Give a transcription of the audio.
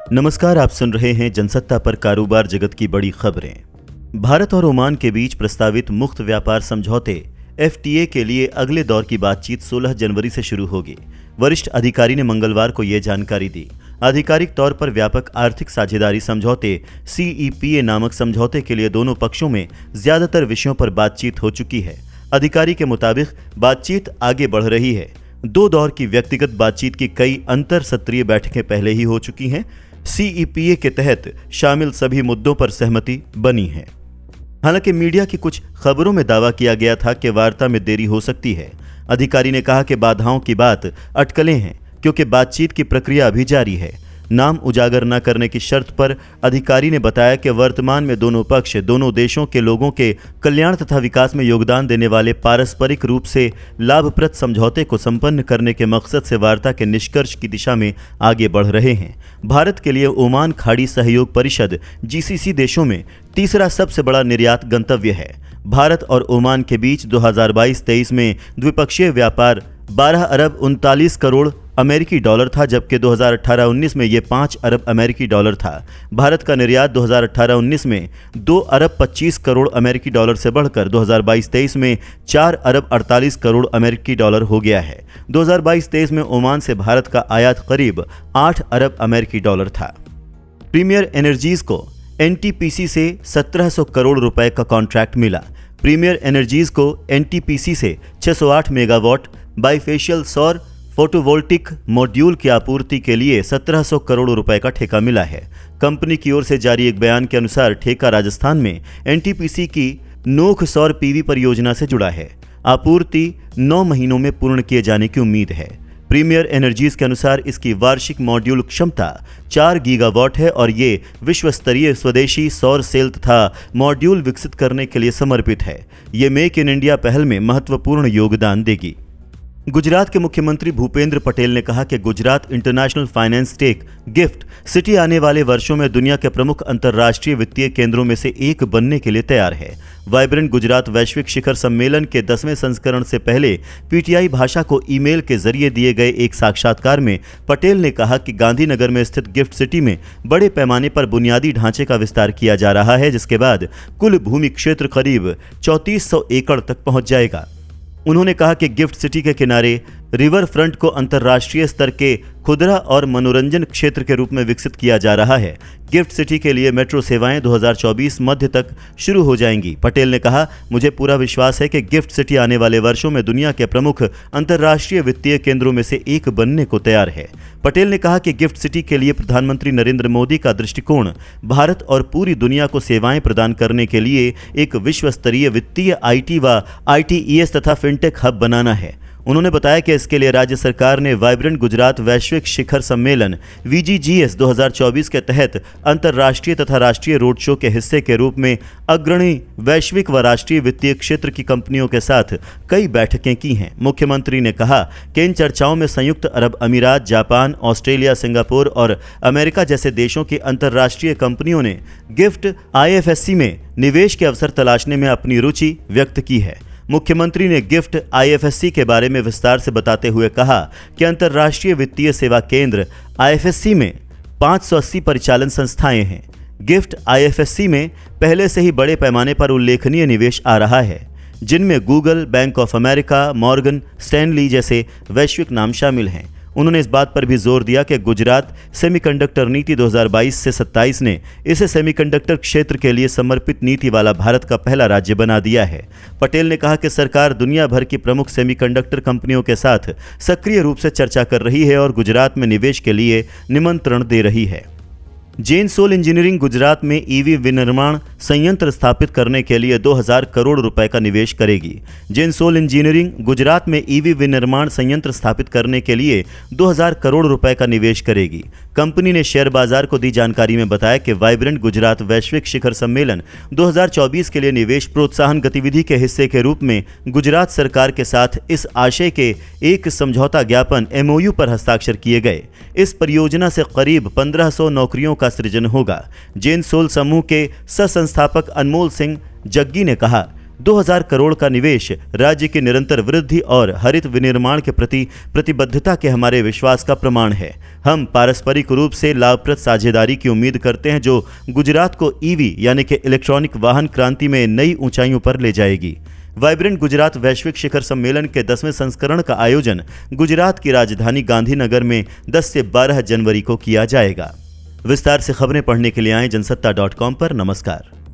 नमस्कार, आप सुन रहे हैं जनसत्ता पर कारोबार जगत की बड़ी खबरें। भारत और ओमान के बीच प्रस्तावित मुक्त व्यापार समझौते FTA के लिए अगले दौर की बातचीत 16 जनवरी से शुरू होगी। वरिष्ठ अधिकारी ने मंगलवार को यह जानकारी दी। आधिकारिक तौर पर व्यापक आर्थिक साझेदारी समझौते CEPA नामक समझौते के लिए दोनों पक्षों में ज्यादातर विषयों पर बातचीत हो चुकी है। अधिकारी के मुताबिक बातचीत आगे बढ़ रही है। 2 दौर की व्यक्तिगत बातचीत की कई अंतर सत्रीय बैठकें पहले ही हो चुकी हैं। CEPA के तहत शामिल सभी मुद्दों पर सहमति बनी है। हालांकि मीडिया की कुछ खबरों में दावा किया गया था कि वार्ता में देरी हो सकती है। अधिकारी ने कहा कि बाधाओं की बात अटकलें हैं क्योंकि बातचीत की प्रक्रिया अभी जारी है। नाम उजागर न करने की शर्त पर अधिकारी ने बताया कि वर्तमान में दोनों पक्ष दोनों देशों के लोगों के कल्याण तथा विकास में योगदान देने वाले पारस्परिक रूप से लाभप्रद समझौते को संपन्न करने के मकसद से वार्ता के निष्कर्ष की दिशा में आगे बढ़ रहे हैं। भारत के लिए ओमान खाड़ी सहयोग परिषद GCC देशों में तीसरा सबसे बड़ा निर्यात गंतव्य है। भारत और ओमान के बीच 2022-23 में द्विपक्षीय व्यापार 12 अरब 39 करोड़ अमेरिकी डॉलर था, जबकि 2018-19 में ये 5 अरब अमेरिकी डॉलर था। भारत का निर्यात 2018-19 में 2 अरब 25 करोड़ अमेरिकी डॉलर से बढ़कर 2022-23 में 4 अरब 48 करोड़ अमेरिकी डॉलर हो गया है। 2022-23 में ओमान से भारत का आयात करीब 8 अरब अमेरिकी डॉलर था। प्रीमियर एनर्जीज को NTPC से 1700 करोड़ रुपए का कॉन्ट्रैक्ट मिला। प्रीमियर एनर्जीज को NTPC से 608 मेगावाट बाइफेशियल सौर फोटोवोल्टिक मॉड्यूल की आपूर्ति के लिए 1700 करोड़ रुपए का ठेका मिला है। कंपनी की ओर से जारी एक बयान के अनुसार ठेका राजस्थान में NTPC की नोख सौर PV परियोजना से जुड़ा है। आपूर्ति 9 महीनों में पूर्ण किए जाने की उम्मीद है। प्रीमियर एनर्जीज के अनुसार इसकी वार्षिक मॉड्यूल क्षमता 4 गीगावाट है और ये विश्व स्तरीय स्वदेशी सौर सेल तथा मॉड्यूल विकसित करने के लिए समर्पित है। ये मेक इन इंडिया पहल में महत्वपूर्ण योगदान देगी। गुजरात के मुख्यमंत्री भूपेंद्र पटेल ने कहा कि Gujarat international finance tech GIFT city आने वाले वर्षों में दुनिया के प्रमुख अंतर्राष्ट्रीय वित्तीय केंद्रों में से एक बनने के लिए तैयार है। वाइब्रेंट गुजरात वैश्विक शिखर सम्मेलन के 10वें संस्करण से पहले PTI भाषा को ईमेल के जरिए दिए गए एक साक्षात्कार में पटेल ने कहा कि गांधीनगर में स्थित गिफ्ट सिटी में बड़े पैमाने पर बुनियादी ढांचे का विस्तार किया जा रहा है, जिसके बाद कुल भूमि क्षेत्र करीब 3400 एकड़ तक पहुंच जाएगा। उन्होंने कहा कि गिफ्ट सिटी के किनारे रिवर फ्रंट को अंतर्राष्ट्रीय स्तर के खुदरा और मनोरंजन क्षेत्र के रूप में विकसित किया जा रहा है। गिफ्ट सिटी के लिए मेट्रो सेवाएं 2024 मध्य तक शुरू हो जाएंगी। पटेल ने कहा, मुझे पूरा विश्वास है कि गिफ्ट सिटी आने वाले वर्षों में दुनिया के प्रमुख अंतर्राष्ट्रीय वित्तीय केंद्रों में से एक बनने को तैयार है। पटेल ने कहा कि गिफ्ट सिटी के लिए प्रधानमंत्री नरेंद्र मोदी का दृष्टिकोण भारत और पूरी दुनिया को सेवाएं प्रदान करने के लिए एक विश्व स्तरीय वित्तीय IT व ITES तथा फिनटेक हब बनाना है। उन्होंने बताया कि इसके लिए राज्य सरकार ने वाइब्रेंट गुजरात वैश्विक शिखर सम्मेलन VGGS 2024 के तहत अंतर्राष्ट्रीय तथा राष्ट्रीय रोड शो के हिस्से के रूप में अग्रणी वैश्विक व राष्ट्रीय वित्तीय क्षेत्र की कंपनियों के साथ कई बैठकें की हैं। मुख्यमंत्री ने कहा कि इन चर्चाओं में संयुक्त अरब अमीरात, जापान, ऑस्ट्रेलिया, सिंगापुर और अमेरिका जैसे देशों की अंतर्राष्ट्रीय कंपनियों ने गिफ्ट IFSC में निवेश के अवसर तलाशने में अपनी रुचि व्यक्त की है। मुख्यमंत्री ने गिफ्ट IFSC के बारे में विस्तार से बताते हुए कहा कि अंतर्राष्ट्रीय वित्तीय सेवा केंद्र IFSC में 580 परिचालन संस्थाएं हैं। गिफ्ट IFSC में पहले से ही बड़े पैमाने पर उल्लेखनीय निवेश आ रहा है, जिनमें Google, bank of America, Morgan Stanley जैसे वैश्विक नाम शामिल हैं। उन्होंने इस बात पर भी जोर दिया कि गुजरात सेमीकंडक्टर नीति 2022 से 27 ने इसे सेमीकंडक्टर क्षेत्र के लिए समर्पित नीति वाला भारत का पहला राज्य बना दिया है। पटेल ने कहा कि सरकार दुनिया भर की प्रमुख सेमीकंडक्टर कंपनियों के साथ सक्रिय रूप से चर्चा कर रही है और गुजरात में निवेश के लिए निमंत्रण दे रही है। जैन सोल इंजीनियरिंग गुजरात में EV विनिर्माण संयंत्र स्थापित करने के लिए 2000 करोड़ रुपए का निवेश करेगी। जैन सोल इंजीनियरिंग गुजरात में EV विनिर्माण संयंत्र स्थापित करने के लिए 2000 करोड़ रुपए का निवेश करेगी। कंपनी ने शेयर बाजार को दी जानकारी में बताया कि वाइब्रेंट गुजरात वैश्विक शिखर सम्मेलन 2024 के लिए निवेश प्रोत्साहन गतिविधि के हिस्से के रूप में गुजरात सरकार के साथ इस आशय के एक समझौता ज्ञापन MOU पर हस्ताक्षर किए गए। इस परियोजना से करीब 1500 नौकरियों का सृजन होगा। जैन सोल समूह के सह संस्थापक अनमोल सिंह जग्गी ने कहा, 2000 करोड़ का निवेश राज्य की निरंतर वृद्धि और हरित विनिर्माण के प्रति प्रतिबद्धता के हमारे विश्वास का प्रमाण है। हम पारस्परिक रूप से लाभप्रद साझेदारी की उम्मीद करते हैं जो गुजरात को ईवी यानी कि इलेक्ट्रॉनिक वाहन क्रांति में नई ऊंचाइयों पर ले जाएगी। वाइब्रेंट गुजरात वैश्विक शिखर सम्मेलन के 10वें संस्करण का आयोजन गुजरात की राजधानी गांधीनगर में 10 से 12 जनवरी को किया जाएगा। विस्तार से खबरें पढ़ने के लिए आएं जनसत्ता.com पर। नमस्कार।